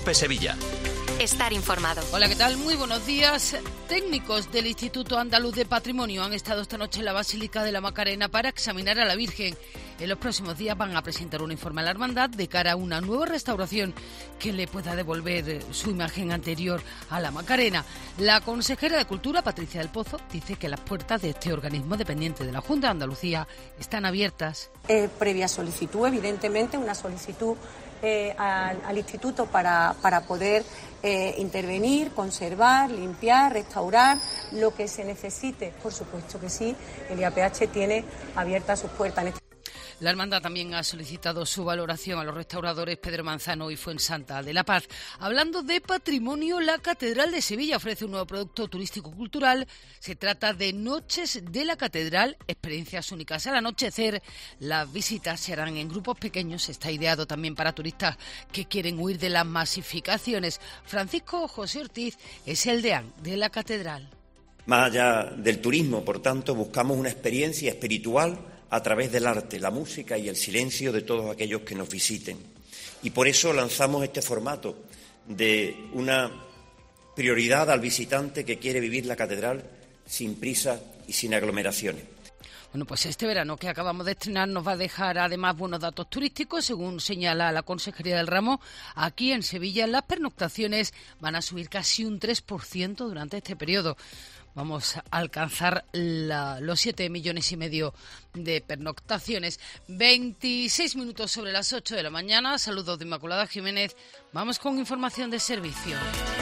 COPE Sevilla. Estar informado. Hola, ¿qué tal? Muy buenos días. Técnicos del Instituto Andaluz de Patrimonio han estado esta noche en la Basílica de la Macarena para examinar a la Virgen. En los próximos días van a presentar un informe a la Hermandad de cara a una nueva restauración que le pueda devolver su imagen anterior a la Macarena. La consejera de Cultura, Patricia del Pozo, dice que las puertas de este organismo dependiente de la Junta de Andalucía están abiertas. Previa solicitud, evidentemente, una solicitud al Instituto para poder intervenir, conservar, limpiar, restaurar lo que se necesite. Por supuesto que sí, el IAPH tiene abiertas sus puertas. La Hermandad también ha solicitado su valoración a los restauradores Pedro Manzano y Fuensanta de la Paz. Hablando de patrimonio, la Catedral de Sevilla ofrece un nuevo producto turístico-cultural. Se trata de Noches de la Catedral, experiencias únicas. Al anochecer, las visitas se harán en grupos pequeños. Está ideado también para turistas que quieren huir de las masificaciones. Francisco José Ortiz es el deán de la Catedral. Más allá del turismo, por tanto, buscamos una experiencia espiritual a través del arte, la música y el silencio de todos aquellos que nos visiten. Y por eso lanzamos este formato de una prioridad al visitante que quiere vivir la catedral sin prisa y sin aglomeraciones. Bueno, pues este verano que acabamos de estrenar nos va a dejar además buenos datos turísticos. Según señala la Consejería del Ramo, aquí en Sevilla las pernoctaciones van a subir casi un 3% durante este periodo. Vamos a alcanzar los 7,5 millones de pernoctaciones. 26 minutos sobre las 8 de la mañana. Saludos de Inmaculada Jiménez. Vamos con información de servicio.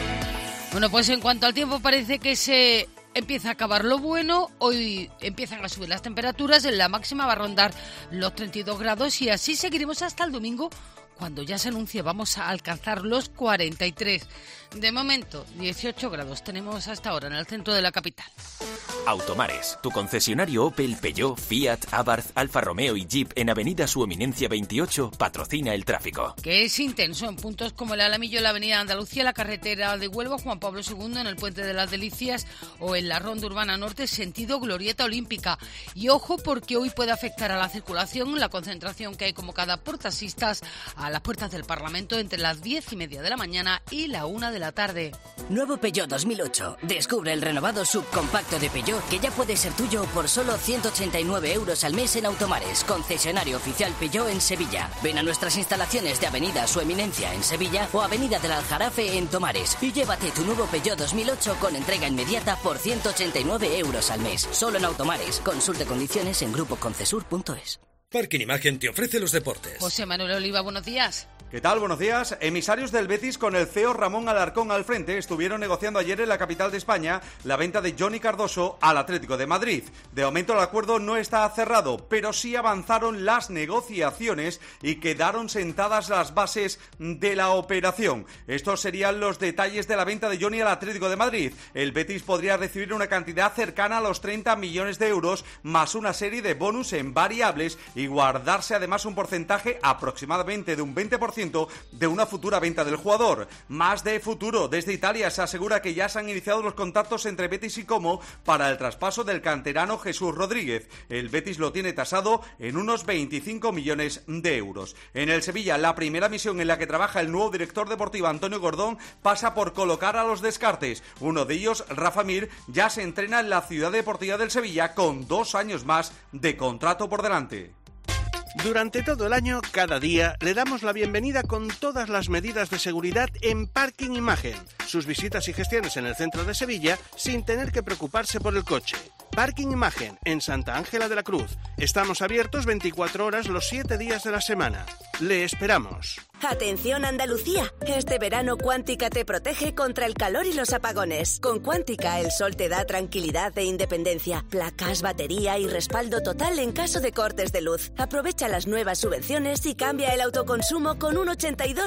Bueno, pues en cuanto al tiempo parece que se empieza a acabar lo bueno. Hoy empiezan a subir las temperaturas. La máxima va a rondar los 32 grados y así seguiremos hasta el domingo, cuando ya se anuncie vamos a alcanzar los 43. De momento, 18 grados tenemos hasta ahora en el centro de la capital. Automares, tu concesionario Opel, Peugeot, Fiat, Abarth, Alfa Romeo y Jeep en Avenida Su Eminencia 28 patrocina el tráfico. Que es intenso en puntos como el Alamillo, la Avenida Andalucía, la carretera de Huelva, Juan Pablo II, en el Puente de las Delicias o en la Ronda Urbana Norte, sentido Glorieta Olímpica. Y ojo, porque hoy puede afectar a la circulación la concentración que hay convocada por taxistas a las puertas del Parlamento entre las 10:30 de la mañana y la 1 de la tarde. Nuevo Peugeot 2008. Descubre el renovado subcompacto de Peugeot que ya puede ser tuyo por solo 189 euros al mes en Automares, concesionario oficial Peugeot en Sevilla. Ven a nuestras instalaciones de Avenida Su Eminencia en Sevilla o Avenida del Aljarafe en Tomares y llévate tu nuevo Peugeot 2008 con entrega inmediata por 189 euros al mes. Solo en Automares. Consulte condiciones en grupoconcesur.es. Parking Imagen te ofrece los deportes. José Manuel Oliva, buenos días. ¿Qué tal? Buenos días. Emisarios del Betis con el CEO Ramón Alarcón al frente estuvieron negociando ayer en la capital de España la venta de Johnny Cardoso al Atlético de Madrid. De momento el acuerdo no está cerrado, pero sí avanzaron las negociaciones y quedaron sentadas las bases de la operación. Estos serían los detalles de la venta de Johnny al Atlético de Madrid. El Betis podría recibir una cantidad cercana a los 30 millones de euros más una serie de bonus en variables y guardarse además un porcentaje aproximadamente de un 20% de una futura venta del jugador. Más de futuro. Desde Italia se asegura que ya se han iniciado los contactos entre Betis y Como para el traspaso del canterano Jesús Rodríguez. El Betis lo tiene tasado en unos 25 millones de euros. En el Sevilla, la primera misión en la que trabaja el nuevo director deportivo Antonio Gordón pasa por colocar a los descartes. Uno de ellos, Rafa Mir, ya se entrena en la Ciudad Deportiva del Sevilla con 2 años más de contrato por delante. Durante todo el año, cada día, le damos la bienvenida con todas las medidas de seguridad en Parking Imagen. Sus visitas y gestiones en el centro de Sevilla sin tener que preocuparse por el coche. Parking Imagen, en Santa Ángela de la Cruz. Estamos abiertos 24 horas los 7 días de la semana. Le esperamos. Atención Andalucía, este verano Cuántica te protege contra el calor y los apagones. Con Cuántica el sol te da tranquilidad e independencia, placas, batería y respaldo total en caso de cortes de luz. Aprovecha las nuevas subvenciones y cambia el autoconsumo con un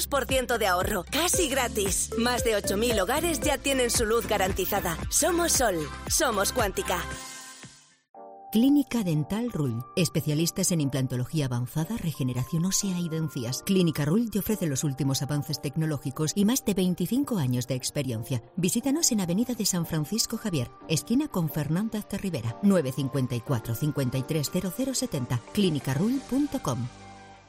82% de ahorro, casi gratis. Más de 8.000 hogares ya tienen su luz garantizada. Somos Sol, somos Cuántica. Clínica Dental Rull. Especialistas en implantología avanzada, regeneración ósea y dentías. Clínica Rull te ofrece los últimos avances tecnológicos y más de 25 años de experiencia. Visítanos en Avenida de San Francisco Javier, esquina con Fernández de Rivera, 954 530070, clinicarull.com.